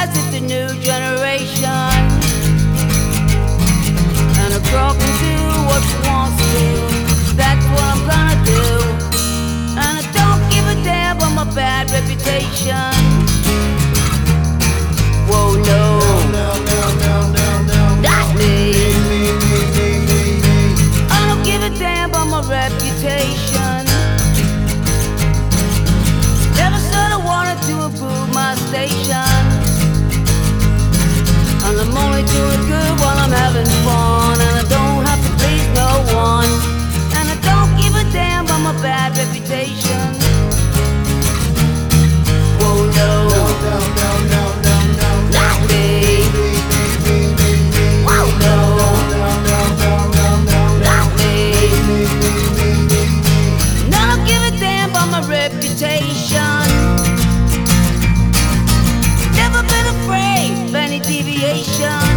guess it's a new generation, and a girl can do what she wants to. That's what I'm gonna do, and I don't give a damn about my bad reputation. Whoa, no, not me. I don't give a damn about my reputation. Never said I wanted to improve my station, and I'm only doing good while I'm having fun, and I don't have to please no one, and I don't give a damn about my bad reputation. Whoa, no, not me. Whoa, no, not me. And I don't give a damn about my reputation. Never been afraid of any deviation.